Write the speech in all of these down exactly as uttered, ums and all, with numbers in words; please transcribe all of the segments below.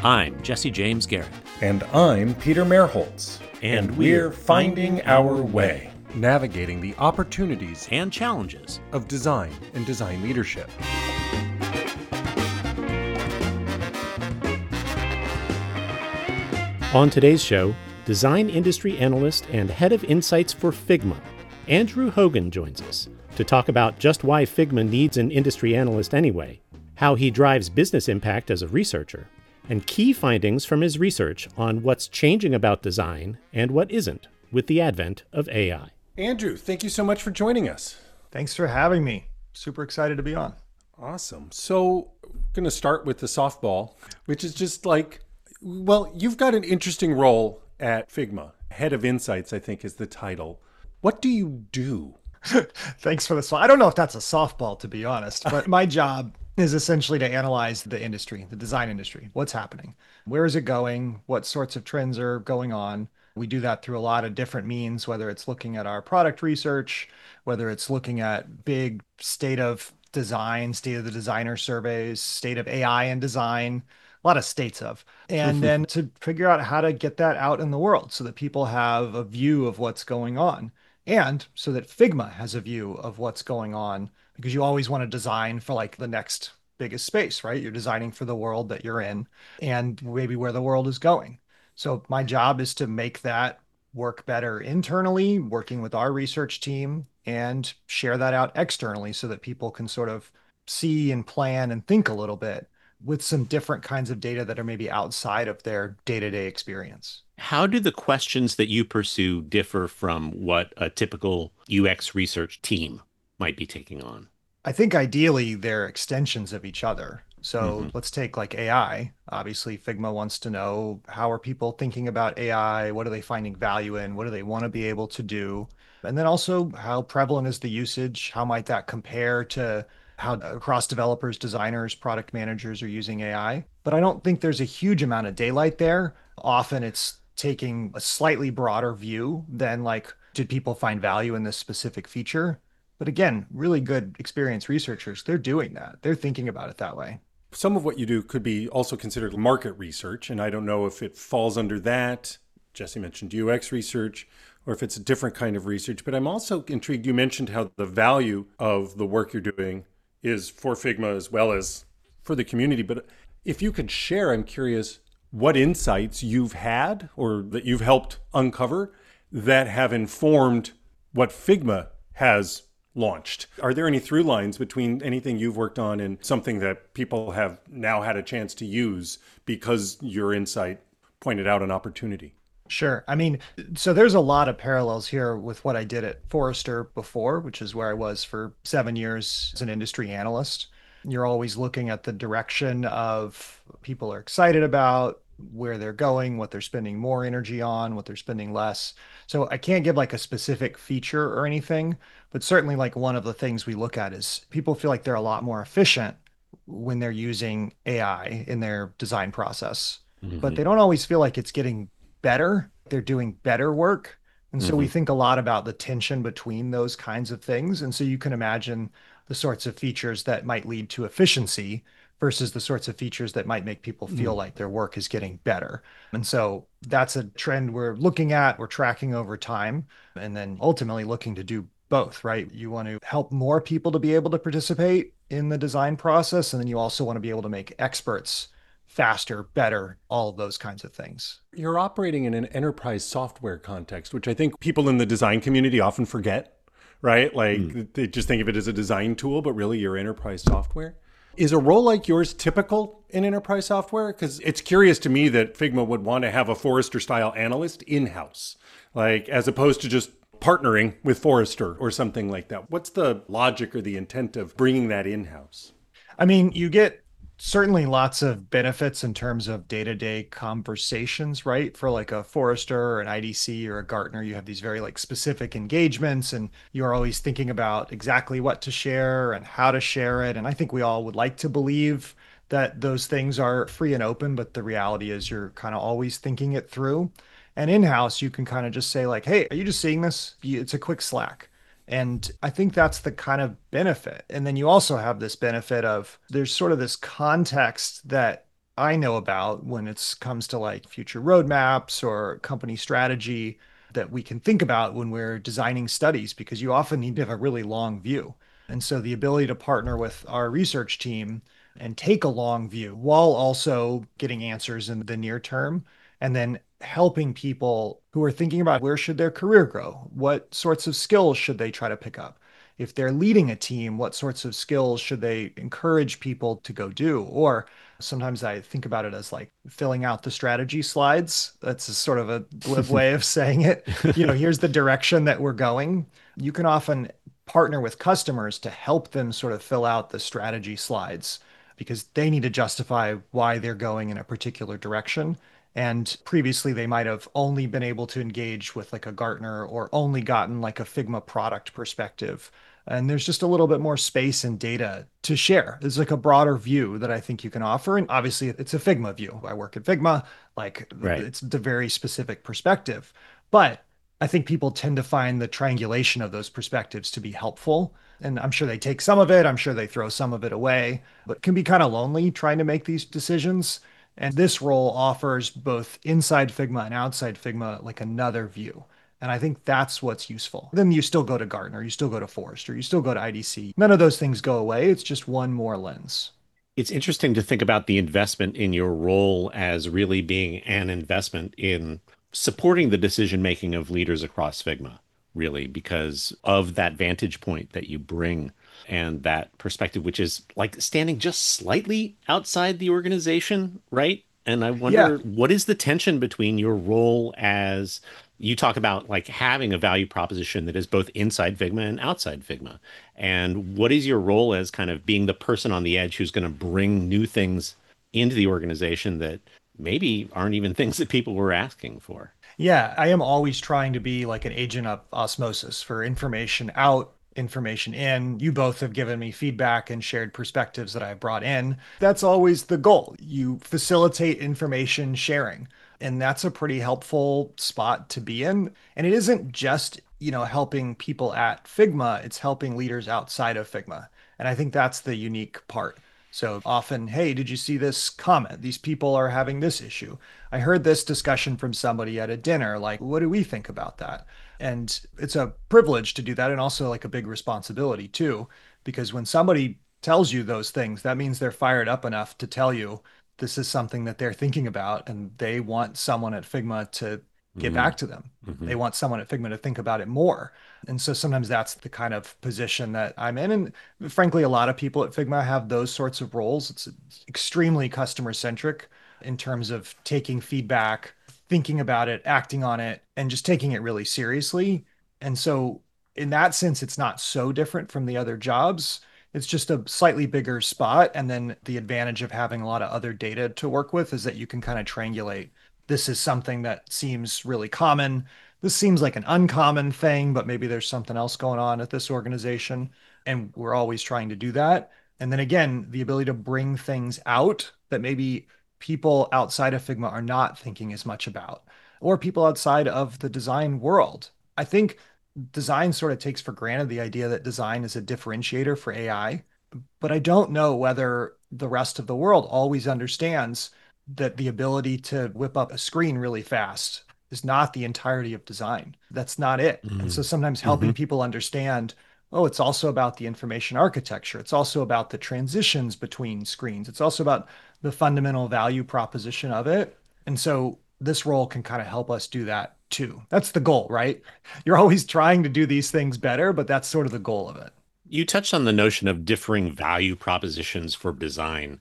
I'm Jesse James Garrett. And I'm Peter Merholtz. And, and we're finding our way. Navigating the opportunities and challenges of design and design leadership. On today's show, design industry analyst and head of insights for Figma, Andrew Hogan joins us to talk about just why Figma needs an industry analyst anyway, how he drives business impact as a researcher, and key findings from his research on what's changing about design and what isn't with the advent of A I. Andrew, thank you so much for joining us. Thanks for having me. Super excited to be on. Awesome. So I'm going to start with the softball, which is just like, well, you've got an interesting role at Figma. Head of Insights, I think, is the title. What do you do? Thanks for this. I don't know if that's a softball, to be honest, but my job is essentially to analyze the industry, the design industry. What's happening? Where is it going? What sorts of trends are going on? We do that through a lot of different means, whether it's looking at our product research, whether it's looking at big state of design, state of the designer surveys, state of A I and design, a lot of states of, and then to figure out how to get that out in the world so that people have a view of what's going on, and so that Figma has a view of what's going on, because you always want to design for like the next biggest space, right? You're designing for the world that you're in and maybe where the world is going. So my job is to make that work better internally, working with our research team, and share that out externally so that people can sort of see and plan and think a little bit with some different kinds of data that are maybe outside of their day-to-day experience. How do the questions that you pursue differ from what a typical U X research team might be taking on? I think ideally they're extensions of each other. So mm-hmm. let's take like A I. Obviously, Figma wants to know, how are people thinking about A I? What are they finding value in? What do they want to be able to do? And then also, how prevalent is the usage? How might that compare to how across developers, designers, product managers are using A I? But I don't think there's a huge amount of daylight there. Often it's taking a slightly broader view than like, did people find value in this specific feature? But again, really good experienced researchers, they're doing that. They're thinking about it that way. Some of what you do could be also considered market research, and I don't know if it falls under that. Jesse mentioned U X research, or if it's a different kind of research. But I'm also intrigued, you mentioned how the value of the work you're doing is for Figma as well as for the community. But if you could share, I'm curious what insights you've had or that you've helped uncover that have informed what Figma has launched. Are there any through lines between anything you've worked on and something that people have now had a chance to use because your insight pointed out an opportunity? Sure. I mean, so there's a lot of parallels here with what I did at Forrester before, which is where I was for seven years as an industry analyst. You're always looking at the direction of people are excited about, where they're going, what they're spending more energy on, what they're spending less. So I can't give like a specific feature or anything, but certainly like one of the things we look at is people feel like they're a lot more efficient when they're using A I in their design process, mm-hmm. but they don't always feel like it's getting better. They're doing better work. And so mm-hmm. we think a lot about the tension between those kinds of things. And so you can imagine the sorts of features that might lead to efficiency versus the sorts of features that might make people feel mm. like their work is getting better. And so that's a trend we're looking at, we're tracking over time, and then ultimately looking to do both, right? You want to help more people to be able to participate in the design process, and then you also want to be able to make experts faster, better, all of those kinds of things. You're operating in an enterprise software context, which I think people in the design community often forget, right? Like mm. they just think of it as a design tool, but really you're enterprise software. Is a role like yours typical in enterprise software? Because it's curious to me that Figma would want to have a Forrester-style analyst in-house, like as opposed to just partnering with Forrester or something like that. What's the logic or the intent of bringing that in-house? I mean, you get certainly lots of benefits in terms of day-to-day conversations, right? For like a Forrester or an I D C or a Gartner, you have these very like specific engagements and you're always thinking about exactly what to share and how to share it. And I think we all would like to believe that those things are free and open, but the reality is you're kind of always thinking it through. And in-house, you can kind of just say like, hey, are you just seeing this? It's a quick Slack. And I think that's the kind of benefit. And then you also have this benefit of there's sort of this context that I know about when it comes to like future roadmaps or company strategy that we can think about when we're designing studies, because you often need to have a really long view. And so the ability to partner with our research team and take a long view while also getting answers in the near term, and then helping people who are thinking about where should their career grow, what sorts of skills should they try to pick up, if they're leading a team, what sorts of skills should they encourage people to go do? Or sometimes I think about it as like filling out the strategy slides. That's a sort of a glib way of saying it. You know, here's the direction that we're going. You can often partner with customers to help them sort of fill out the strategy slides because they need to justify why they're going in a particular direction. And previously, they might have only been able to engage with like a Gartner or only gotten like a Figma product perspective. And there's just a little bit more space and data to share. There's like a broader view that I think you can offer. And obviously, it's a Figma view. I work at Figma, like Right. it's the very specific perspective. But I think people tend to find the triangulation of those perspectives to be helpful. And I'm sure they take some of it, I'm sure they throw some of it away, but it can be kind of lonely trying to make these decisions. And this role offers both inside Figma and outside Figma like another view. And I think that's what's useful. Then you still go to Gartner, you still go to Forrester, you still go to I D C. None of those things go away. It's just one more lens. It's interesting to think about the investment in your role as really being an investment in supporting the decision making of leaders across Figma, really, because of that vantage point that you bring and that perspective, which is like standing just slightly outside the organization, right? And I Yeah. wonder, what is the tension between your role as you talk about like having a value proposition that is both inside Figma and outside Figma? And what is your role as kind of being the person on the edge who's going to bring new things into the organization that maybe aren't even things that people were asking for? Yeah, I am always trying to be like an agent of osmosis for information out, information in. You both have given me feedback and shared perspectives that I've brought in. That's always the goal. You facilitate information sharing. And that's a pretty helpful spot to be in. And it isn't just, you know, helping people at Figma, it's helping leaders outside of Figma. And I think that's the unique part. So often, hey, did you see this comment? These people are having this issue. I heard this discussion from somebody at a dinner. Like, what do we think about that? And it's a privilege to do that, and also like a big responsibility too, because when somebody tells you those things, that means they're fired up enough to tell you this is something that they're thinking about, and they want someone at Figma to get Mm-hmm. back to them. Mm-hmm. They want someone at Figma to think about it more. And so sometimes that's the kind of position that I'm in. And frankly, a lot of people at Figma have those sorts of roles. It's extremely customer centric in terms of taking feedback, thinking about it, acting on it, and just taking it really seriously. And so, in that sense, it's not so different from the other jobs. It's just a slightly bigger spot. And then the advantage of having a lot of other data to work with is that you can kind of triangulate. This is something that seems really common. This seems like an uncommon thing, but maybe there's something else going on at this organization. And we're always trying to do that. And then again, the ability to bring things out that maybe people outside of Figma are not thinking as much about, or people outside of the design world. I think design sort of takes for granted the idea that design is a differentiator for A I, but I don't know whether the rest of the world always understands that the ability to whip up a screen really fast is not the entirety of design. That's not it. And so sometimes Mm-hmm. helping people understand, oh, it's also about the information architecture. It's also about the transitions between screens. It's also about the fundamental value proposition of it. And so this role can kind of help us do that too. That's the goal, right? You're always trying to do these things better, but that's sort of the goal of it. You touched on the notion of differing value propositions for design.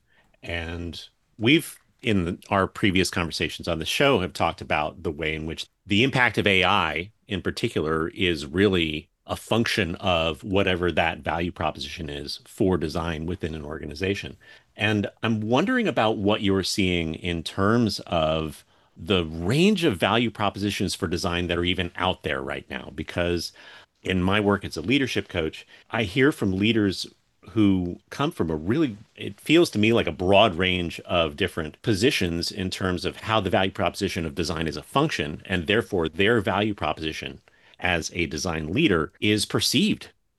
And we've, in the, our previous conversations on the show, have talked about the way in which the impact of A I in particular is really a function of whatever that value proposition is for design within an organization. And I'm wondering about what you're seeing in terms of the range of value propositions for design that are even out there right now, because in my work as a leadership coach, I hear from leaders who come from a really, it feels to me like a broad range of different positions in terms of how the value proposition of design is a function, and therefore their value proposition as a design leader is perceived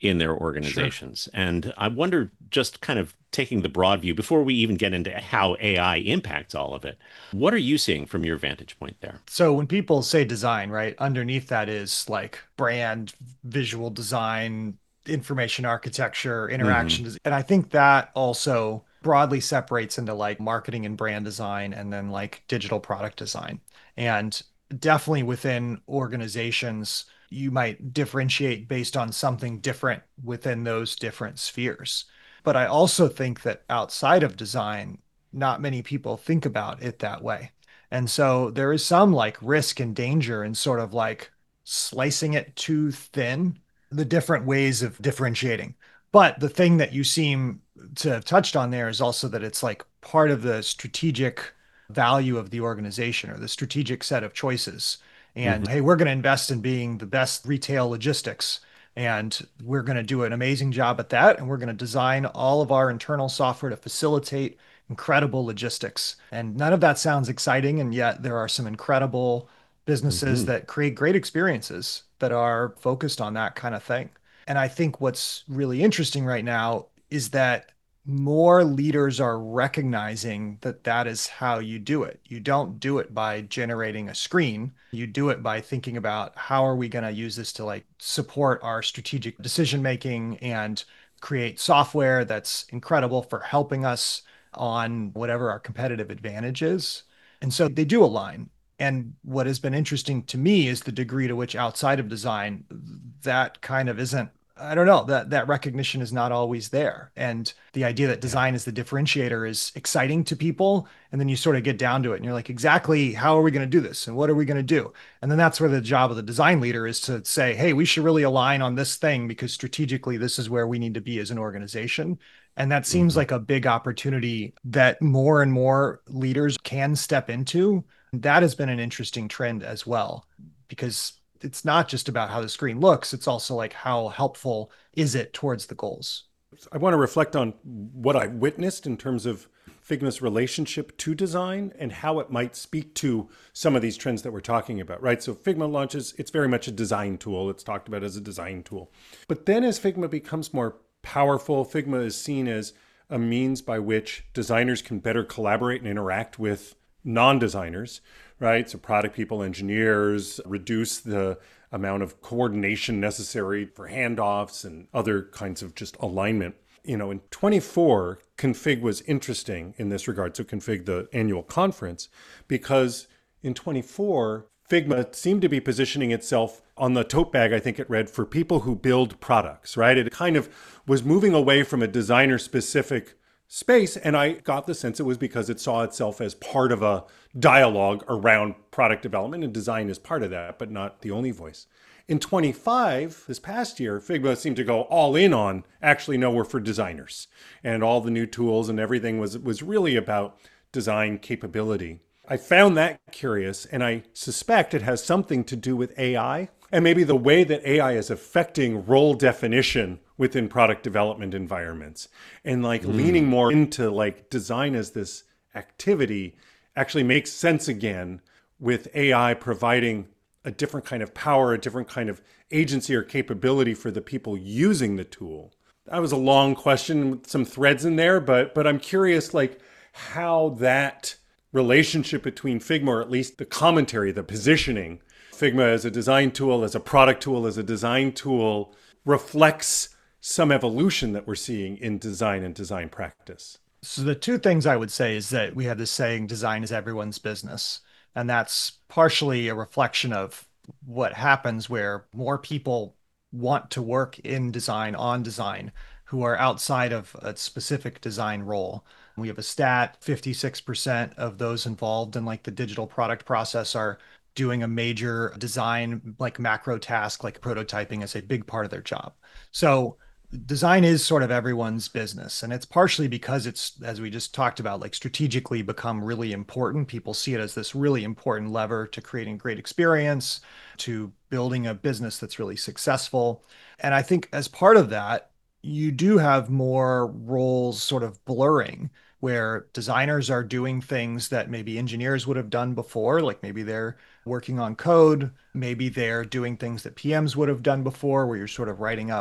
in their Sure. organizations. And I wonder, just kind of taking the broad view before we even get into how A I impacts all of it, what are you seeing from your vantage point there? So when people say design, right, underneath that is like brand, visual design, information architecture, Hmm. interaction. des- And I think that also broadly separates into like marketing and brand design and then like digital product design. And definitely within organizations, you might differentiate based on something different within those different spheres. But I also think that outside of design, not many people think about it that way. And so there is some like risk and danger in sort of like slicing it too thin, the different ways of differentiating. But the thing that you seem to have touched on there is also that it's like part of the strategic value of the organization or the strategic set of choices. And Hmm. hey, we're going to invest in being the best retail logistics. And we're going to do an amazing job at that. And we're going to design all of our internal software to facilitate incredible logistics. And none of that sounds exciting. And yet there are some incredible businesses Hmm. that create great experiences that are focused on that kind of thing. And I think what's really interesting right now is that more leaders are recognizing that that is how you do it. You don't do it by generating a screen. You do it by thinking about how are we going to use this to like support our strategic decision making and create software that's incredible for helping us on whatever our competitive advantage is. And so they do align. And what has been interesting to me is the degree to which outside of design, that kind of isn't, I don't know, that that recognition is not always there. And the idea that Yeah. design is the differentiator is exciting to people. And then you sort of get down to it and you're like, exactly how are we going to do this? And what are we going to do? And then that's where the job of the design leader is to say, hey, we should really align on this thing because strategically this is where we need to be as an organization. And that seems Hmm. like a big opportunity that more and more leaders can step into. That has been an interesting trend as well, because it's not just about how the screen looks, it's also like how helpful is it towards the goals. I want to reflect on what I witnessed in terms of Figma's relationship to design and how it might speak to some of these trends that we're talking about, right? So Figma launches, it's very much a design tool. It's talked about as a design tool. But then as Figma becomes more powerful, Figma is seen as a means by which designers can better collaborate and interact with non-designers, right? So product people, engineers, reduce the amount of coordination necessary for handoffs and other kinds of just alignment. You know, in twenty-four, Config was interesting in this regard. So Config, the annual conference, because in twenty-four, Figma seemed to be positioning itself on the tote bag, I think it read, for people who build products, right? It kind of was moving away from a designer specific space. And I got the sense it was because it saw itself as part of a dialogue around product development, and design is part of that, but not the only voice. In twenty-five, this past year, Figma seemed to go all in on actually, no, we're for designers. And all the new tools and everything was, was really about design capability. I found that curious, and I suspect it has something to do with A I and maybe the way that A I is affecting role definition within product development environments, and like leaning Mm. more into like design as this activity actually makes sense again, with A I providing a different kind of power, a different kind of agency or capability for the people using the tool. That was a long question with some threads in there, but but I'm curious like how that relationship between Figma, or at least the commentary, the positioning, Figma as a design tool, as a product tool, as a design tool, reflects some evolution that we're seeing in design and design practice. So the two things I would say is that we have this saying, design is everyone's business. And that's partially a reflection of what happens where more people want to work in design, on design, who are outside of a specific design role. We have a stat, fifty-six percent of those involved in like the digital product process are doing a major design, like macro task, like prototyping as a big part of their job. So design is sort of everyone's business. And it's partially because it's, as we just talked about, like strategically become really important. People see it as this really important lever to creating a great experience, to building a business that's really successful. And I think as part of that, you do have more roles sort of blurring, where designers are doing things that maybe engineers would have done before, like maybe they're working on code, maybe they're doing things that P Ms would have done before, where you're sort of writing up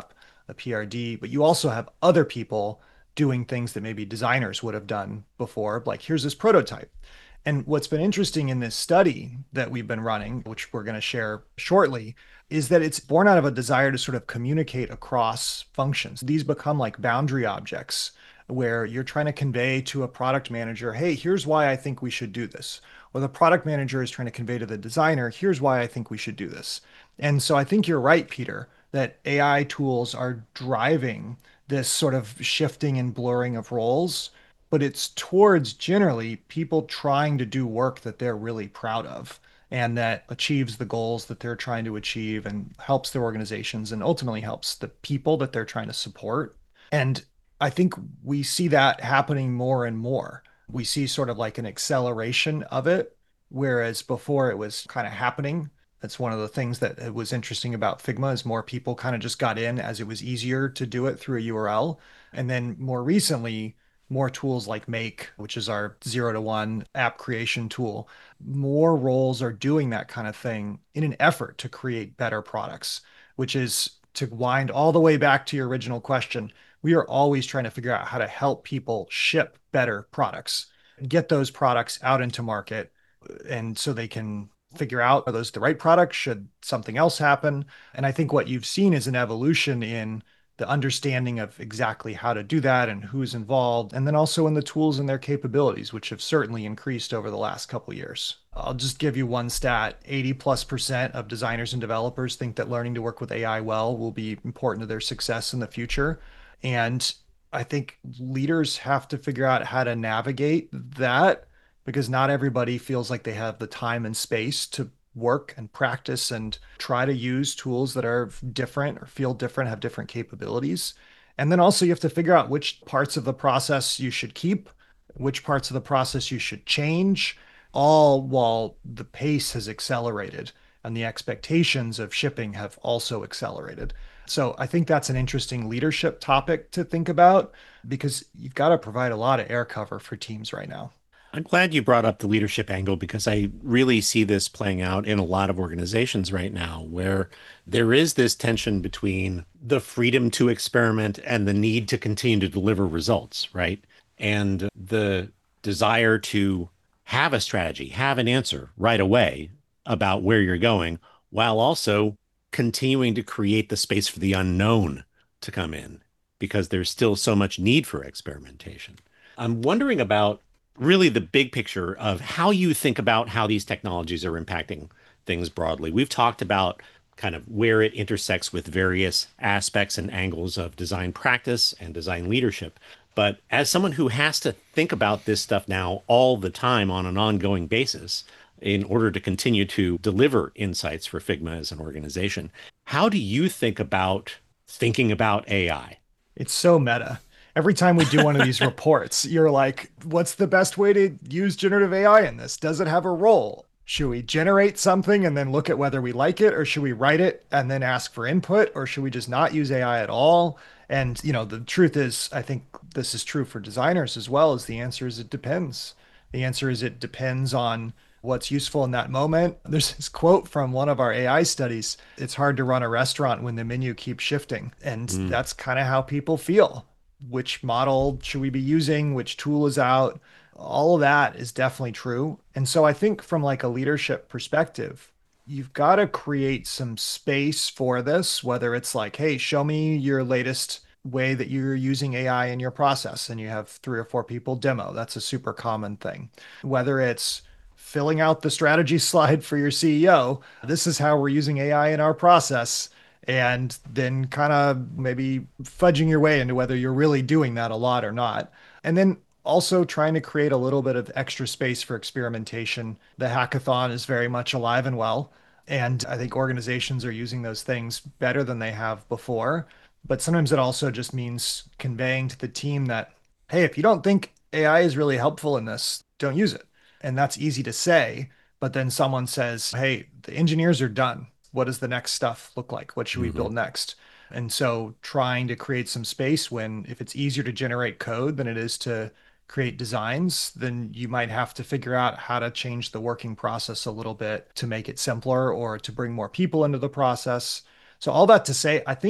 a P R D, but you also have other people doing things that maybe designers would have done before. Like, here's this prototype. And what's been interesting in this study that we've been running, which we're going to share shortly, is that it's born out of a desire to sort of communicate across functions. These become like boundary objects where you're trying to convey to a product manager, hey, here's why I think we should do this. Or the product manager is trying to convey to the designer, here's why I think we should do this. And so I think you're right, Peter, that A I tools are driving this sort of shifting and blurring of roles, but it's towards generally people trying to do work that they're really proud of and that achieves the goals that they're trying to achieve and helps their organizations and ultimately helps the people that they're trying to support. And I think we see that happening more and more. We see sort of like an acceleration of it, whereas before it was kind of happening. That's one of the things that was interesting about Figma is more people kind of just got in as it was easier to do it through a U R L. And then more recently, more tools like Make, which is our zero to one app creation tool, more roles are doing that kind of thing in an effort to create better products, which is to wind all the way back to your original question. We are always trying to figure out how to help people ship better products, get those products out into market, and so they can figure out, are those the right products? Should something else happen? And I think what you've seen is an evolution in the understanding of exactly how to do that and who's involved, and then also in the tools and their capabilities, which have certainly increased over the last couple of years. I'll just give you one stat. eighty plus percent of designers and developers think that learning to work with A I well will be important to their success in the future. And I think leaders have to figure out how to navigate that because not everybody feels like they have the time and space to work and practice and try to use tools that are different or feel different, have different capabilities. And then also you have to figure out which parts of the process you should keep, which parts of the process you should change, all while the pace has accelerated and the expectations of shipping have also accelerated. So I think that's an interesting leadership topic to think about because you've got to provide a lot of air cover for teams right now. I'm glad you brought up the leadership angle because I really see this playing out in a lot of organizations right now where there is this tension between the freedom to experiment and the need to continue to deliver results, right? And the desire to have a strategy, have an answer right away about where you're going, while also continuing to create the space for the unknown to come in because there's still so much need for experimentation. I'm wondering about really the big picture of how you think about how these technologies are impacting things broadly. We've talked about kind of where it intersects with various aspects and angles of design practice and design leadership. But as someone who has to think about this stuff now all the time on an ongoing basis in order to continue to deliver insights for Figma as an organization, how do you think about thinking about A I? It's so meta. Every time we do one of these reports, you're like, what's the best way to use generative A I in this? Does it have a role? Should we generate something and then look at whether we like it, or should we write it and then ask for input, or should we just not use A I at all? And, you know, the truth is, I think this is true for designers as well, is the answer is it depends. The answer is it depends on what's useful in that moment. There's this quote from one of our A I studies. It's hard to run a restaurant when the menu keeps shifting. And mm. that's kind of how people feel. Which model should we be using? Which tool is out? All of that is definitely true. And so I think from like a leadership perspective, you've got to create some space for this, whether it's like, hey, show me your latest way that you're using A I in your process. And you have three or four people demo. That's a super common thing. Whether it's filling out the strategy slide for your C E O, this is how we're using A I in our process. And then kind of maybe fudging your way into whether you're really doing that a lot or not. And then also trying to create a little bit of extra space for experimentation. The hackathon is very much alive and well. And I think organizations are using those things better than they have before. But sometimes it also just means conveying to the team that, hey, if you don't think A I is really helpful in this, don't use it. And that's easy to say. But then someone says, hey, the engineers are done. What does the next stuff look like? What should we mm-hmm. build next? And so trying to create some space when if it's easier to generate code than it is to create designs, then you might have to figure out how to change the working process a little bit to make it simpler or to bring more people into the process. So all that to say, I think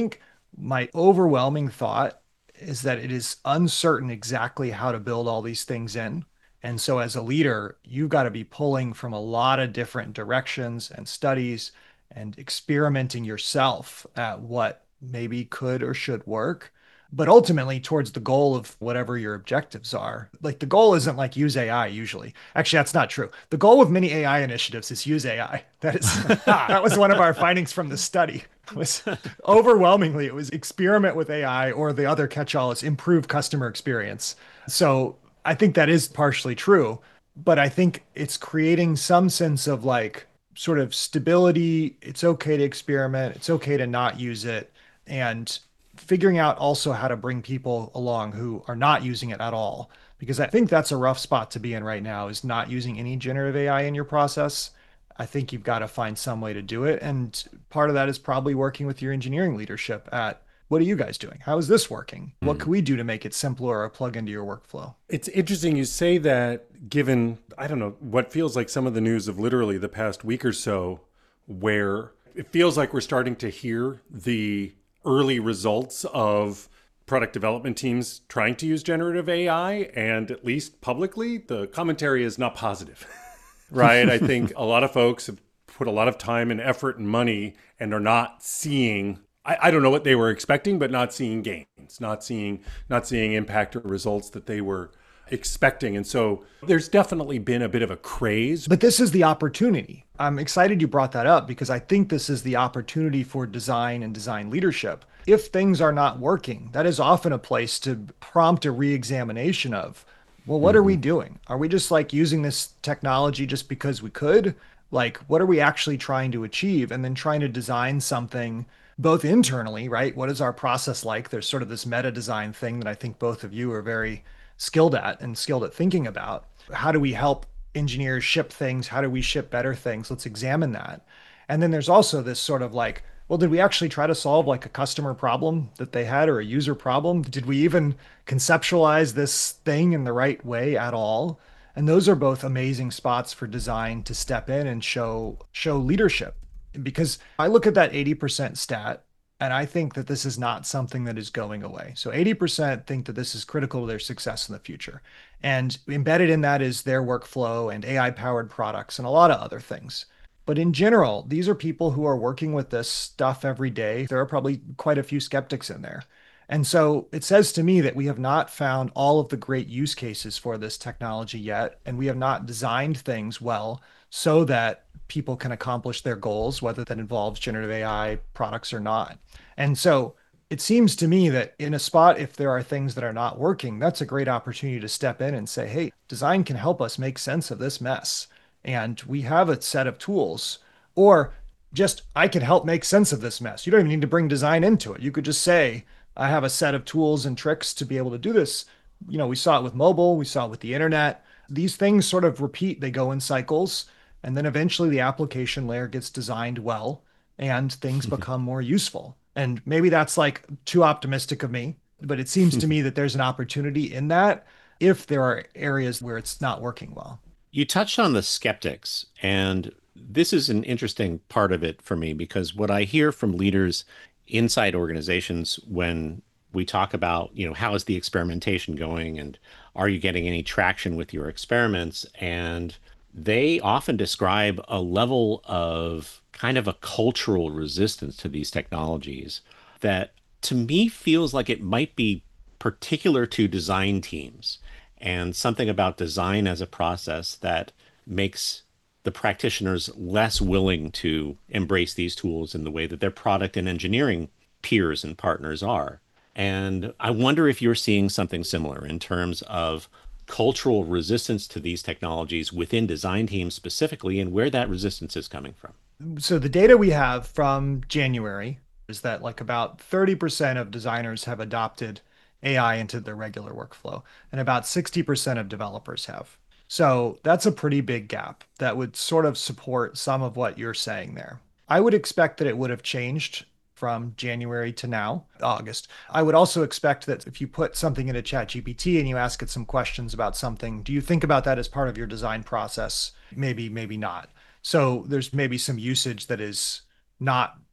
My overwhelming thought is that it is uncertain exactly how to build all these things in. And so, as a leader, you've got to be pulling from a lot of different directions and studies and experimenting yourself at what maybe could or should work, but ultimately towards the goal of whatever your objectives are. Like the goal isn't like use A I usually. Actually, that's not true. The goal with many A I initiatives is use A I. That is that was one of our findings from the study. It was overwhelmingly it was experiment with A I, or the other catch-all is improve customer experience. So I think that is partially true, but I think it's creating some sense of like sort of stability. It's okay to experiment. It's okay to not use it. And figuring out also how to bring people along who are not using it at all. Because I think that's a rough spot to be in right now, is not using any generative A I in your process. I think you've got to find some way to do it. And part of that is probably working with your engineering leadership at, what are you guys doing? How is this working? What can we do to make it simpler or plug into your workflow? It's interesting you say that, given, I don't know, what feels like some of the news of literally the past week or so, where it feels like we're starting to hear the early results of product development teams trying to use generative A I, and at least publicly, the commentary is not positive, right? I think a lot of folks have put a lot of time and effort and money and are not seeing, I, I don't know what they were expecting, but not seeing gains, not seeing, not seeing impact or results that they were expecting. And so there's definitely been a bit of a craze. But this is the opportunity. I'm excited you brought that up, because I think this is the opportunity for design and design leadership. If things are not working, that is often a place to prompt a re-examination of, well, what mm-hmm. are we doing? Are we just like using this technology just because we could? Like, what are we actually trying to achieve? And then trying to design something both internally, right? What is our process like? There's sort of this meta design thing that I think both of you are very skilled at and skilled at thinking about. How do we help engineers ship things? How do we ship better things? Let's examine that. And then there's also this sort of like, well, did we actually try to solve like a customer problem that they had, or a user problem? Did we even conceptualize this thing in the right way at all? And those are both amazing spots for design to step in and show show leadership. Because I look at that eighty percent stat, and I think that this is not something that is going away. So eighty percent think that this is critical to their success in the future. And embedded in that is their workflow and A I-powered products and a lot of other things. But in general, these are people who are working with this stuff every day. There are probably quite a few skeptics in there. And so it says to me that we have not found all of the great use cases for this technology yet, and we have not designed things well so that people can accomplish their goals, whether that involves generative A I products or not. And so it seems to me that in a spot, if there are things that are not working, that's a great opportunity to step in and say, hey, design can help us make sense of this mess. And we have a set of tools, or just, I can help make sense of this mess. You don't even need to bring design into it. You could just say, I have a set of tools and tricks to be able to do this. You know, we saw it with mobile, we saw it with the internet. These things sort of repeat, they go in cycles. And then eventually the application layer gets designed well and things become more useful. And maybe that's like too optimistic of me, but it seems to me that there's an opportunity in that if there are areas where it's not working well. You touched on the skeptics, and this is an interesting part of it for me, because what I hear from leaders inside organizations when we talk about, you know, how is the experimentation going and are you getting any traction with your experiments? And they often describe a level of kind of a cultural resistance to these technologies that to me feels like it might be particular to design teams, and something about design as a process that makes the practitioners less willing to embrace these tools in the way that their product and engineering peers and partners are. And I wonder if you're seeing something similar in terms of cultural resistance to these technologies within design teams specifically, and where that resistance is coming from. So the data we have from January is that like about thirty percent of designers have adopted A I into their regular workflow, and about sixty percent of developers have. So that's a pretty big gap that would sort of support some of what you're saying there. I would expect that it would have changed from January to now, August. I would also expect that if you put something into ChatGPT and you ask it some questions about something, do you think about that as part of your design process? Maybe, maybe not. So there's maybe some usage that is not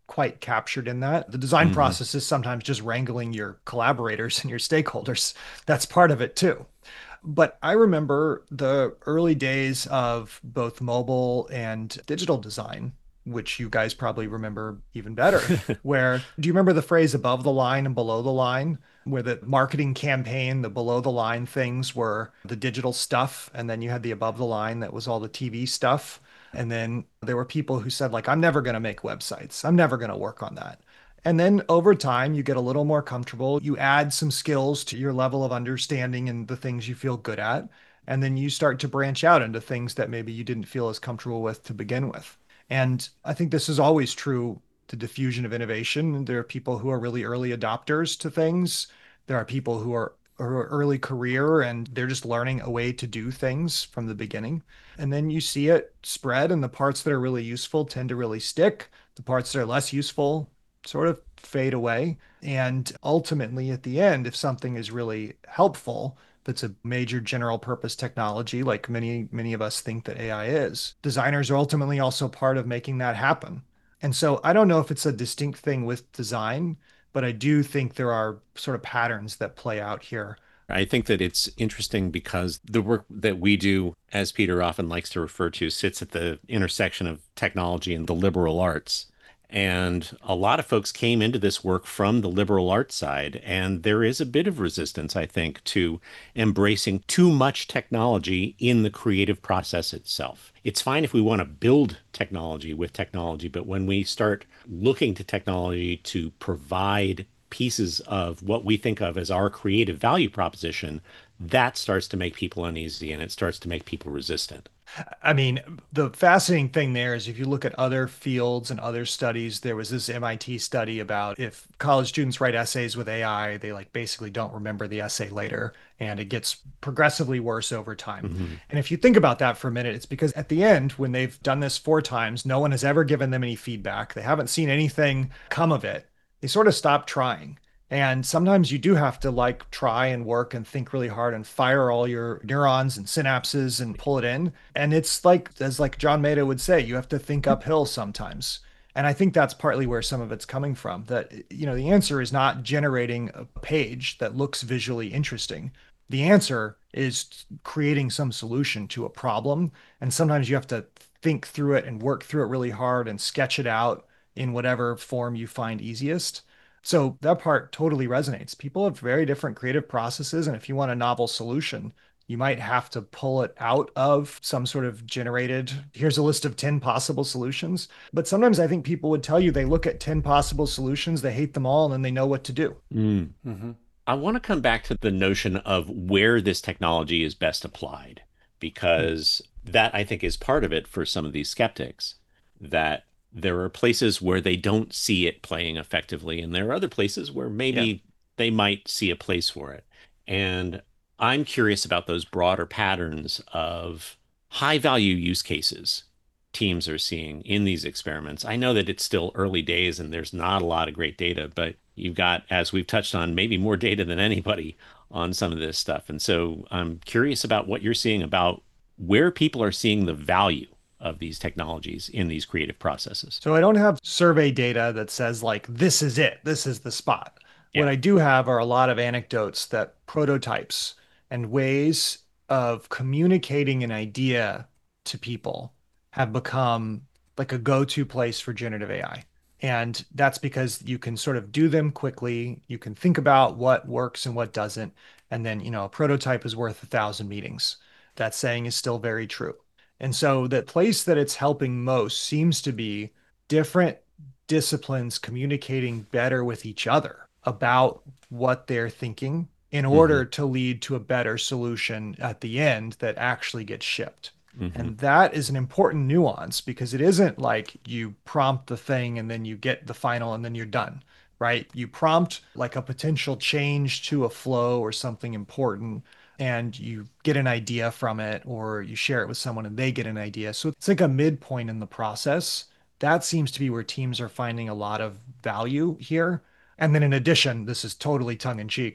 quite captured in that. The design Mm-hmm. process is sometimes just wrangling your collaborators and your stakeholders. That's part of it too. But I remember the early days of both mobile and digital design, which you guys probably remember even better, where do you remember the phrase above the line and below the line? Where the marketing campaign, the below the line things were the digital stuff, and then you had the above the line that was all the T V stuff. And then there were people who said, like, I'm never going to make websites. I'm never going to work on that. And then over time, you get a little more comfortable. You add some skills to your level of understanding and the things you feel good at. And then you start to branch out into things that maybe you didn't feel as comfortable with to begin with. And I think this is always true, the diffusion of innovation. There are people who are really early adopters to things. There are people who are, are early career and they're just learning a way to do things from the beginning. And then you see it spread, and the parts that are really useful tend to really stick. The parts that are less useful sort of fade away. And ultimately, at the end, if something is really helpful, if it's a major general purpose technology, like many, many of us think that A I is, designers are ultimately also part of making that happen. And so I don't know if it's a distinct thing with design, but I do think there are sort of patterns that play out here. I think that it's interesting because the work that we do, as Peter often likes to refer to, sits at the intersection of technology and the liberal arts. And a lot of folks came into this work from the liberal arts side, and there is a bit of resistance, I think, to embracing too much technology in the creative process itself. It's fine if we want to build technology with technology, but when we start looking to technology to provide pieces of what we think of as our creative value proposition, that starts to make people uneasy and it starts to make people resistant. I mean, the fascinating thing there is if you look at other fields and other studies, there was this M I T study about if college students write essays with A I, they like basically don't remember the essay later, and it gets progressively worse over time. Mm-hmm. And if you think about that for a minute, it's because at the end, when they've done this four times, no one has ever given them any feedback. They haven't seen anything come of it. They sort of stop trying. And sometimes you do have to like try and work and think really hard and fire all your neurons and synapses and pull it in. And it's like, as like John Maeda would say, you have to think uphill sometimes. And I think that's partly where some of it's coming from, that, you know, the answer is not generating a page that looks visually interesting. The answer is creating some solution to a problem. And sometimes you have to think through it and work through it really hard and sketch it out in whatever form you find easiest. So that part totally resonates. People have very different creative processes. And if you want a novel solution, you might have to pull it out of some sort of generated, here's a list of ten possible solutions. But sometimes I think people would tell you they look at ten possible solutions, they hate them all, and then they know what to do. Mm. Mm-hmm. I want to come back to the notion of where this technology is best applied, because mm. that I think is part of it for some of these skeptics, that there are places where they don't see it playing effectively, and there are other places where maybe yeah. they might see a place for it. And I'm curious about those broader patterns of high value use cases teams are seeing in these experiments. I know that it's still early days and there's not a lot of great data, but you've got, as we've touched on, maybe more data than anybody on some of this stuff. And so I'm curious about what you're seeing about where people are seeing the value of these technologies in these creative processes. So I don't have survey data that says like, this is it, this is the spot. Yeah. What I do have are a lot of anecdotes that prototypes and ways of communicating an idea to people have become like a go-to place for generative A I. And that's because you can sort of do them quickly. You can think about what works and what doesn't. And then, you know, a prototype is worth a thousand meetings. That saying is still very true. And so the place that it's helping most seems to be different disciplines communicating better with each other about what they're thinking in order mm-hmm. to lead to a better solution at the end that actually gets shipped. Mm-hmm. And that is an important nuance, because it isn't like you prompt the thing and then you get the final and then you're done, right? You prompt like a potential change to a flow or something important, and you get an idea from it, or you share it with someone and they get an idea. So it's like a midpoint in the process. That seems to be where teams are finding a lot of value here. And then in addition, this is totally tongue in cheek,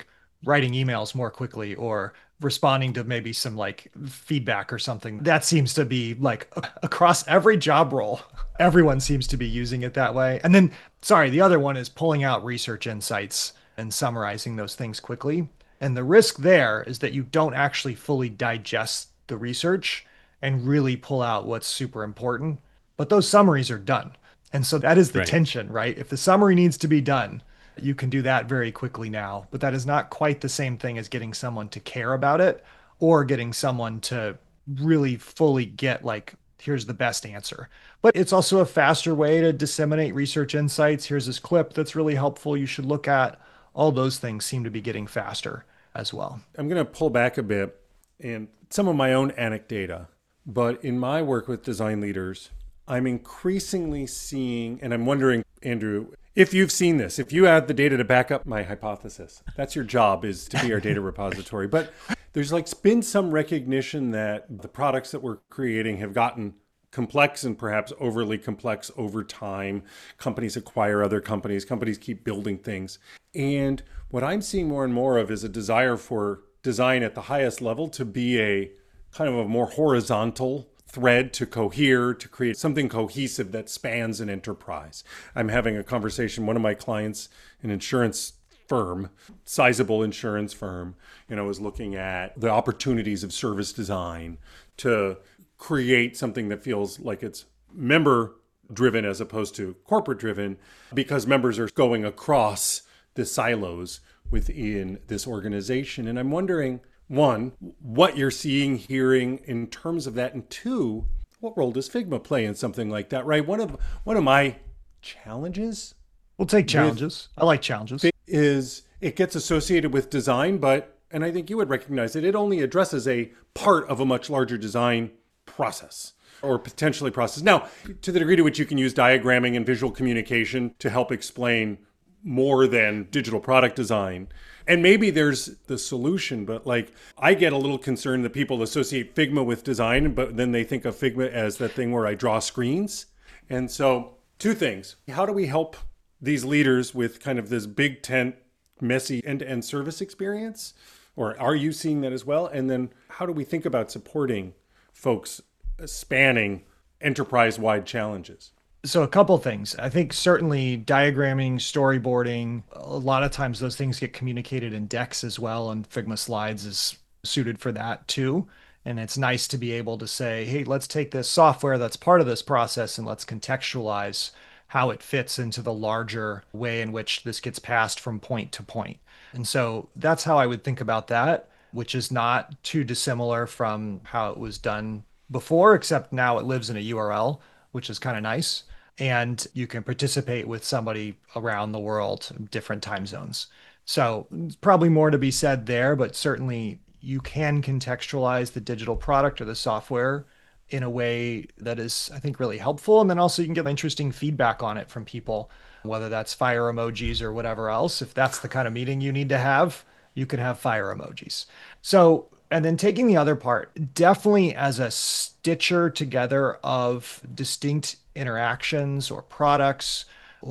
writing emails more quickly or responding to maybe some like feedback or something. That seems to be like across every job role. Everyone seems to be using it that way. And then, sorry, the other one is pulling out research insights and summarizing those things quickly. And the risk there is that you don't actually fully digest the research and really pull out what's super important. But those summaries are done. And so that is the Right. tension, right? If the summary needs to be done, you can do that very quickly now. But that is not quite the same thing as getting someone to care about it or getting someone to really fully get, like, here's the best answer. But it's also a faster way to disseminate research insights. Here's this clip that's really helpful you should look at. All those things seem to be getting faster as well. I'm going to pull back a bit and some of my own anecdata, but in my work with design leaders, I'm increasingly seeing, and I'm wondering, Andrew, if you've seen this, if you have the data to back up my hypothesis, that's your job, is to be our data repository. But there's like been some recognition that the products that we're creating have gotten complex and perhaps overly complex over time. Companies acquire other companies, companies keep building things. And what I'm seeing more and more of is a desire for design at the highest level to be a kind of a more horizontal thread to cohere, to create something cohesive that spans an enterprise. I'm having a conversation, one of my clients, an insurance firm, sizable insurance firm, you know, is looking at the opportunities of service design to create something that feels like it's member driven as opposed to corporate driven, because members are going across the silos within this organization. And I'm wondering, one, what you're seeing, hearing in terms of that, and two, what role does Figma play in something like that, right? One of one of my challenges We'll take challenges. I like challenges. is it gets associated with design, but, and I think you would recognize it, it only addresses a part of a much larger design process or potentially process. Now, to the degree to which you can use diagramming and visual communication to help explain more than digital product design. And maybe there's the solution, but like I get a little concerned that people associate Figma with design, but then they think of Figma as that thing where I draw screens. And so two things. How do we help these leaders with kind of this big tent, messy end-to-end service experience? Or are you seeing that as well? And then how do we think about supporting folks spanning enterprise-wide challenges? So a couple things. I think certainly diagramming, storyboarding, a lot of times those things get communicated in decks as well, and Figma Slides is suited for that too. And it's nice to be able to say, hey, let's take this software that's part of this process and let's contextualize how it fits into the larger way in which this gets passed from point to point. And so that's how I would think about that, which is not too dissimilar from how it was done before, except now it lives in a U R L, which is kind of nice. And you can participate with somebody around the world, different time zones. So probably more to be said there, but certainly you can contextualize the digital product or the software in a way that is, I think, really helpful. And then also you can get interesting feedback on it from people, whether that's fire emojis or whatever else. If that's the kind of meeting you need to have, you can have fire emojis. So, and then taking the other part, definitely as a stitcher together of distinct interactions or products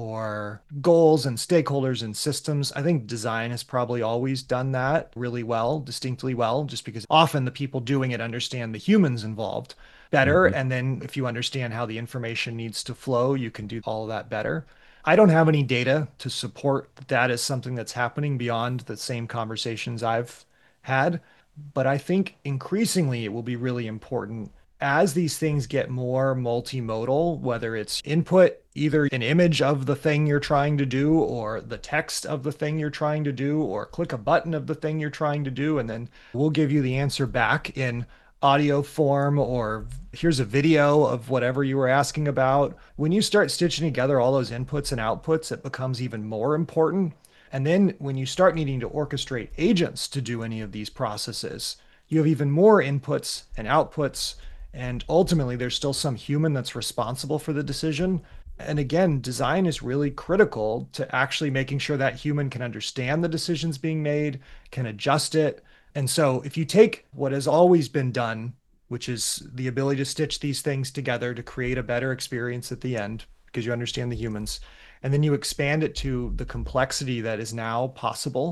or goals and stakeholders and systems. I think design has probably always done that really well, distinctly well, just because often the people doing it understand the humans involved better. Mm-hmm. And then if you understand how the information needs to flow, you can do all of that better. I don't have any data to support that as something that's happening beyond the same conversations I've had. But I think increasingly it will be really important as these things get more multimodal, whether it's input, either an image of the thing you're trying to do or the text of the thing you're trying to do, or click a button of the thing you're trying to do, and then we'll give you the answer back in audio form, or here's a video of whatever you were asking about. When you start stitching together all those inputs and outputs, it becomes even more important. And then when you start needing to orchestrate agents to do any of these processes, you have even more inputs and outputs. And ultimately, there's still some human that's responsible for the decision. And again, design is really critical to actually making sure that human can understand the decisions being made, can adjust it. And so if you take what has always been done, which is the ability to stitch these things together to create a better experience at the end, because you understand the humans, and then you expand it to the complexity that is now possible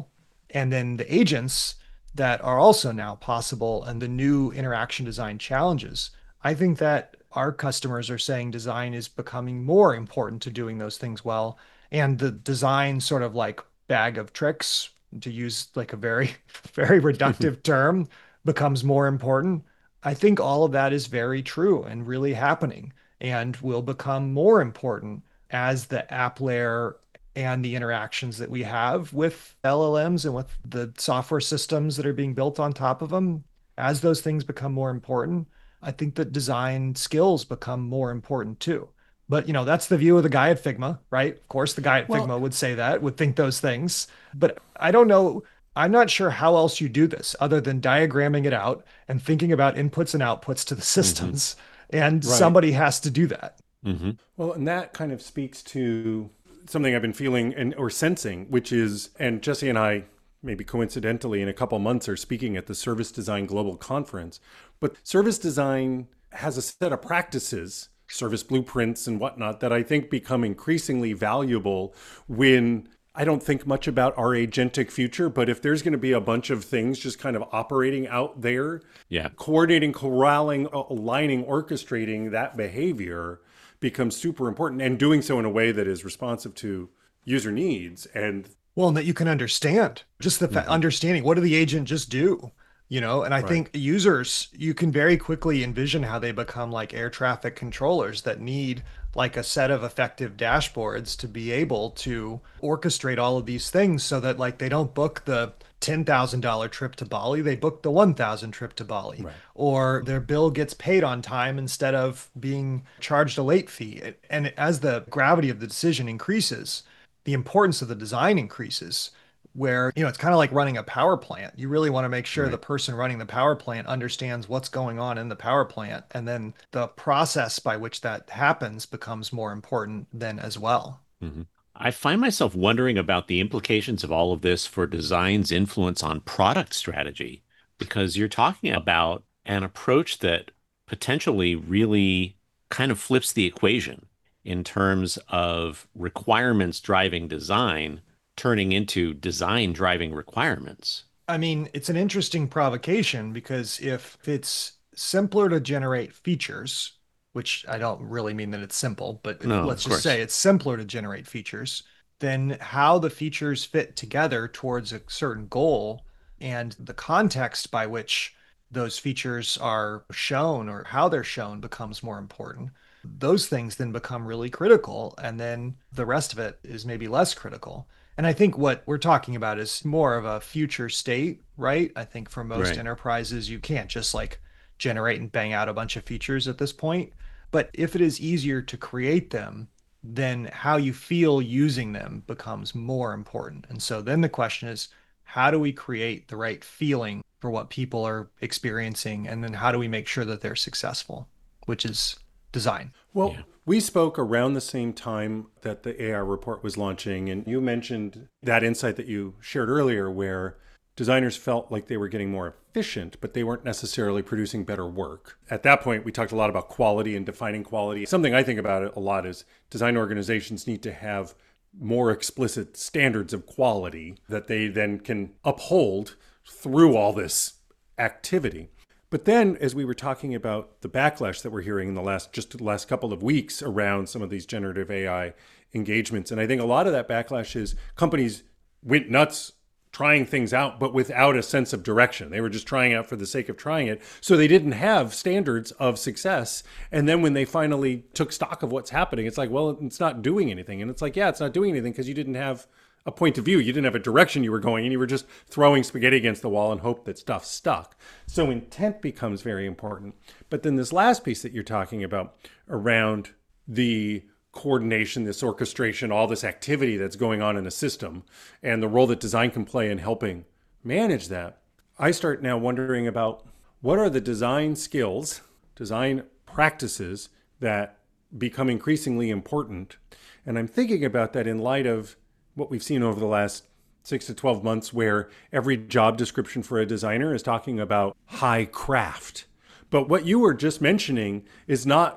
And then the agents that are also now possible and the new interaction design challenges. I think that our customers are saying design is becoming more important to doing those things well. And the design sort of like bag of tricks, to use like a very, very reductive term, becomes more important. I think all of that is very true and really happening and will become more important as the app layer and the interactions that we have with L L Ms and with the software systems that are being built on top of them, as those things become more important, I think that design skills become more important too. But, you know, that's the view of the guy at Figma, right? Of course, the guy at Well, Figma would say that, would think those things. But I don't know. I'm not sure how else you do this other than diagramming it out and thinking about inputs and outputs to the systems. Mm-hmm. And right. somebody has to do that. Mm-hmm. Well, and that kind of speaks to something I've been feeling and or sensing, which is, and Jesse and I, maybe coincidentally, in a couple months are speaking at the Service Design Global Conference. But service design has a set of practices, service blueprints and whatnot, that I think become increasingly valuable when I don't think much about our agentic future, but if there's going to be a bunch of things just kind of operating out there, yeah, coordinating, corralling, aligning, orchestrating that behavior becomes super important, and doing so in a way that is responsive to user needs. And well, and that you can understand, just the mm-hmm. understanding, what did the agent just do? You know, and I right. think users, you can very quickly envision how they become like air traffic controllers that need like a set of effective dashboards to be able to orchestrate all of these things so that like they don't book the ten thousand dollars trip to Bali, they book the one thousand trip to Bali, right. or their bill gets paid on time instead of being charged a late fee. And as the gravity of the decision increases, the importance of the design increases, where, you know, it's kind of like running a power plant. You really want to make sure right. the person running the power plant understands what's going on in the power plant. And then the process by which that happens becomes more important then as well. Mm-hmm. I find myself wondering about the implications of all of this for design's influence on product strategy, because you're talking about an approach that potentially really kind of flips the equation in terms of requirements driving design turning into design driving requirements. I mean, it's an interesting provocation because if it's simpler to generate features, which I don't really mean that it's simple, but no, let's just say it's simpler to generate features, then how the features fit together towards a certain goal and the context by which those features are shown or how they're shown becomes more important. Those things then become really critical, and then the rest of it is maybe less critical. And I think what we're talking about is more of a future state, right? I think for most right. enterprises, you can't just like generate and bang out a bunch of features at this point. But if it is easier to create them, then how you feel using them becomes more important. And so then the question is, how do we create the right feeling for what people are experiencing? And then how do we make sure that they're successful, which is design. Well, yeah. we spoke around the same time that the A I report was launching, and you mentioned that insight that you shared earlier where designers felt like they were getting more efficient, but they weren't necessarily producing better work. At that point, we talked a lot about quality and defining quality. Something I think about it a lot is design organizations need to have more explicit standards of quality that they then can uphold through all this activity. But then, as we were talking about the backlash that we're hearing in the last just the last couple of weeks around some of these generative A I engagements, and I think a lot of that backlash is companies went nuts trying things out, but without a sense of direction. They were just trying out for the sake of trying it. So they didn't have standards of success. And then when they finally took stock of what's happening, it's like, well, it's not doing anything. And it's like, yeah, it's not doing anything because you didn't have a point of view. You didn't have a direction you were going, and you were just throwing spaghetti against the wall and hope that stuff stuck. So intent becomes very important. But then this last piece that you're talking about around the coordination, this orchestration, all this activity that's going on in a system, and the role that design can play in helping manage that, I start now wondering about what are the design skills, design practices that become increasingly important. And I'm thinking about that in light of what we've seen over the last six to twelve months, where every job description for a designer is talking about high craft. But what you were just mentioning is not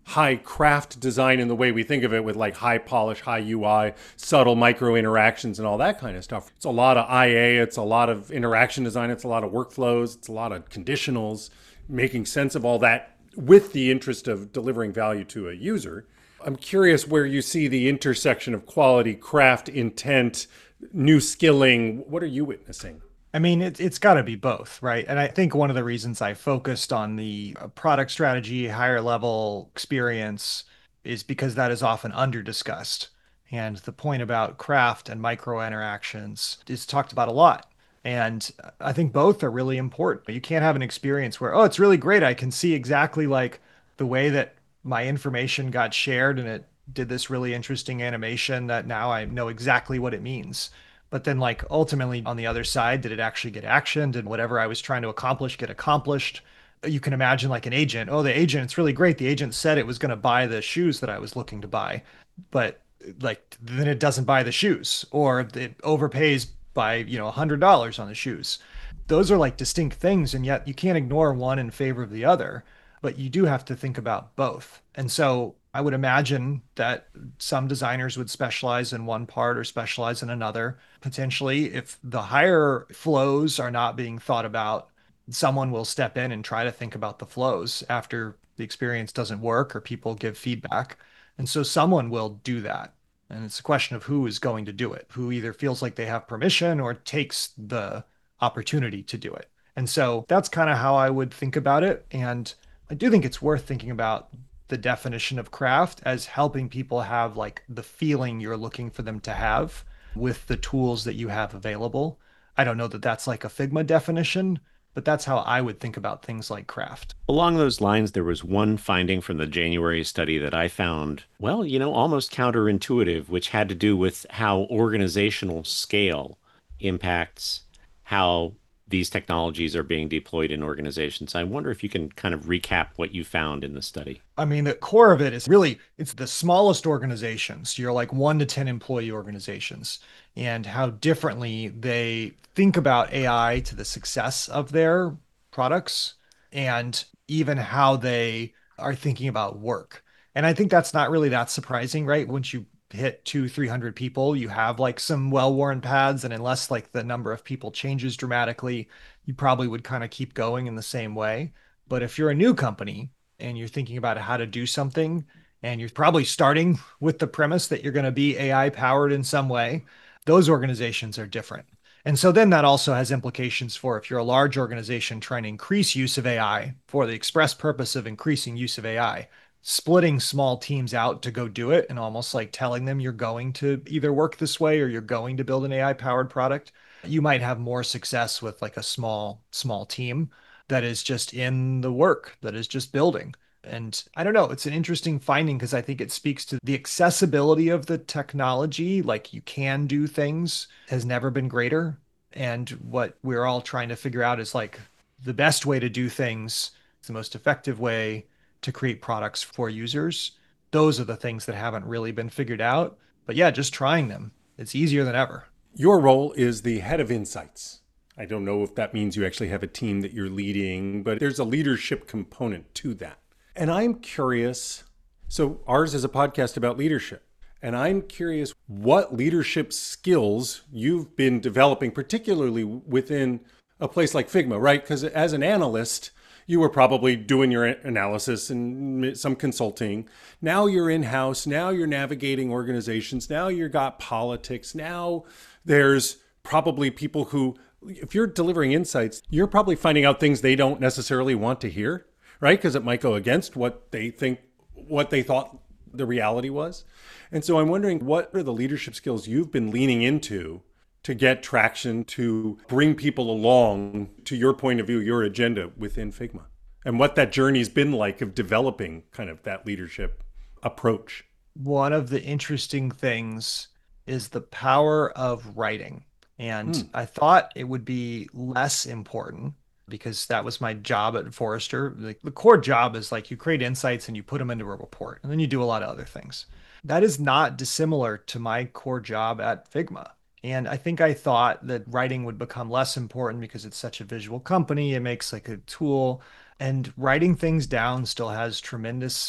high craft design in the way we think of it with like high polish, high U I, subtle micro interactions and all that kind of stuff. It's a lot of I A, it's a lot of interaction design, it's a lot of workflows, it's a lot of conditionals, making sense of all that with the interest of delivering value to a user. I'm curious where you see the intersection of quality, craft, intent, new skilling. What are you witnessing? I mean, it, it's got to be both, right? And I think one of the reasons I focused on the uh, product strategy, higher level experience is because that is often under discussed. And the point about craft and micro interactions is talked about a lot. And I think both are really important. You can't have an experience where, oh, it's really great. I can see exactly like the way that my information got shared and it did this really interesting animation that now I know exactly what it means. But then, like, ultimately on the other side, did it actually get actioned? And whatever I was trying to accomplish get accomplished? You can imagine like an agent. Oh, the agent, it's really great. The agent said it was going to buy the shoes that I was looking to buy, but like then it doesn't buy the shoes, or it overpays by, you know, a hundred dollars on the shoes. Those are like distinct things, and yet you can't ignore one in favor of the other. But you do have to think about both. And so I would imagine that some designers would specialize in one part or specialize in another. Potentially, if the higher flows are not being thought about, someone will step in and try to think about the flows after the experience doesn't work or people give feedback. And so someone will do that. And it's a question of who is going to do it, who either feels like they have permission or takes the opportunity to do it. And so that's kind of how I would think about it. And I do think it's worth thinking about the definition of craft as helping people have like the feeling you're looking for them to have with the tools that you have available. I don't know that that's like a Figma definition, but that's how I would think about things like craft. Along those lines, there was one finding from the January study that I found, well, you know, almost counterintuitive, which had to do with how organizational scale impacts how these technologies are being deployed in organizations. I wonder if you can kind of recap what you found in the study. I mean, the core of it is really, it's the smallest organizations. You're like one to ten employee organizations, and how differently they think about A I to the success of their products, and even how they are thinking about work. And I think that's not really that surprising, right? Once you hit two, three hundred people, you have like some well-worn paths, and unless like the number of people changes dramatically, you probably would kind of keep going in the same way. But if you're a new company and you're thinking about how to do something, and you're probably starting with the premise that you're going to be A I powered in some way, those organizations are different. And so then that also has implications for if you're a large organization trying to increase use of A I for the express purpose of increasing use of A I. Splitting small teams out to go do it and almost like telling them you're going to either work this way or you're going to build an A I powered product, you might have more success with like a small, small team that is just in the work, that is just building. And I don't know, it's an interesting finding because I think it speaks to the accessibility of the technology. Like you can do things has never been greater. And what we're all trying to figure out is like the best way to do things, the most effective way to create products for users. Those are the things that haven't really been figured out. But yeah, just trying them. It's easier than ever. Your role is the head of insights. I don't know if that means you actually have a team that you're leading, but there's a leadership component to that. And I'm curious, so ours is a podcast about leadership. And I'm curious what leadership skills you've been developing, particularly within a place like Figma, right? Because as an analyst, you were probably doing your analysis and some consulting. Now you're in-house. Now you're navigating organizations. Now you've got politics. Now there's probably people who, if you're delivering insights, you're probably finding out things they don't necessarily want to hear, right? Because it might go against what they think, what they thought the reality was. And so I'm wondering, what are the leadership skills you've been leaning into to get traction, to bring people along to your point of view, your agenda within Figma, and what that journey's been like of developing kind of that leadership approach? One of the interesting things is the power of writing. And hmm. I thought it would be less important because that was my job at Forrester. The, the core job is like you create insights and you put them into a report, and then you do a lot of other things. That is not dissimilar to my core job at Figma. And I think I thought that writing would become less important because it's such a visual company. It makes like a tool, and writing things down still has tremendous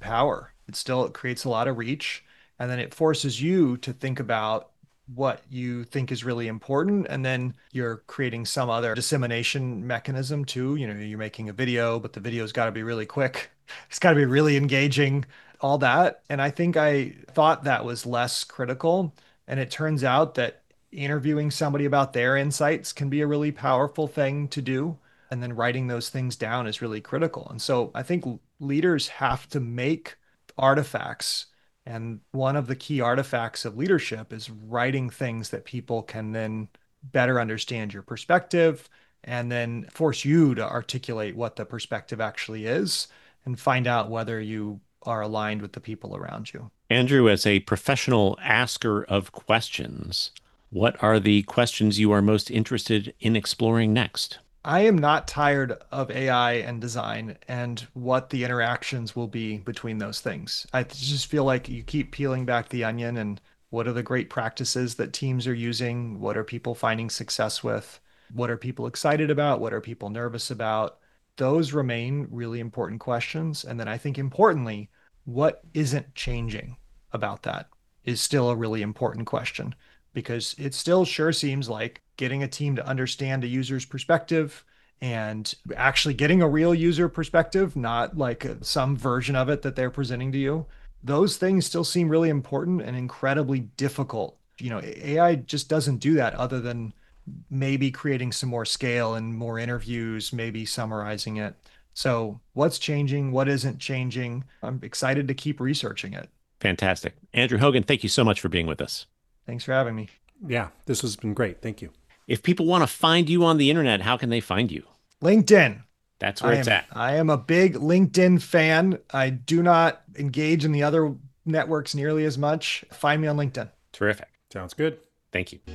power. It still it creates a lot of reach, and then it forces you to think about what you think is really important, and then you're creating some other dissemination mechanism too. You know, you're making a video, but the video's got to be really quick. It's got to be really engaging, all that. And I think I thought that was less critical. And it turns out that interviewing somebody about their insights can be a really powerful thing to do. And then writing those things down is really critical. And so I think leaders have to make artifacts. And one of the key artifacts of leadership is writing things that people can then better understand your perspective and then force you to articulate what the perspective actually is and find out whether you are aligned with the people around you. Andrew, as a professional asker of questions, what are the questions you are most interested in exploring next? I am not tired of A I and design and what the interactions will be between those things. I just feel like you keep peeling back the onion and what are the great practices that teams are using? What are people finding success with? What are people excited about? What are people nervous about? Those remain really important questions. And then I think importantly, what isn't changing about that is still a really important question, because it still sure seems like getting a team to understand a user's perspective and actually getting a real user perspective, not like some version of it that they're presenting to you. Those things still seem really important and incredibly difficult. You know, A I just doesn't do that other than maybe creating some more scale and more interviews, maybe summarizing it. So what's changing? What isn't changing? I'm excited to keep researching it. Fantastic. Andrew Hogan, thank you so much for being with us. Thanks for having me. Yeah, this has been great. Thank you. If people want to find you on the internet, how can they find you? LinkedIn. That's where I it's am, at. I am a big LinkedIn fan. I do not engage in the other networks nearly as much. Find me on LinkedIn. Terrific. Sounds good. Thank you.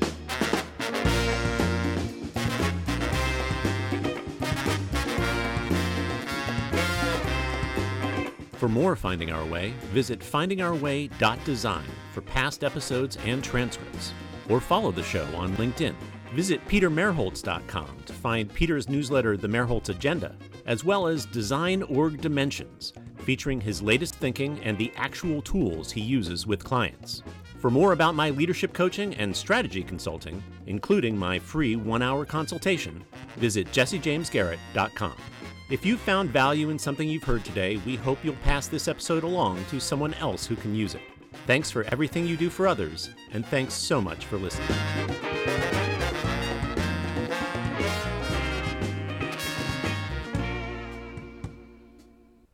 For more Finding Our Way, visit finding our way dot design for past episodes and transcripts, or follow the show on LinkedIn. Visit peter merholtz dot com to find Peter's newsletter, The Merholtz Agenda, as well as Design Org Dimensions, featuring his latest thinking and the actual tools he uses with clients. For more about my leadership coaching and strategy consulting, including my free one-hour consultation, visit jesse james garrett dot com. If you've found value in something you've heard today, we hope you'll pass this episode along to someone else who can use it. Thanks for everything you do for others, and thanks so much for listening.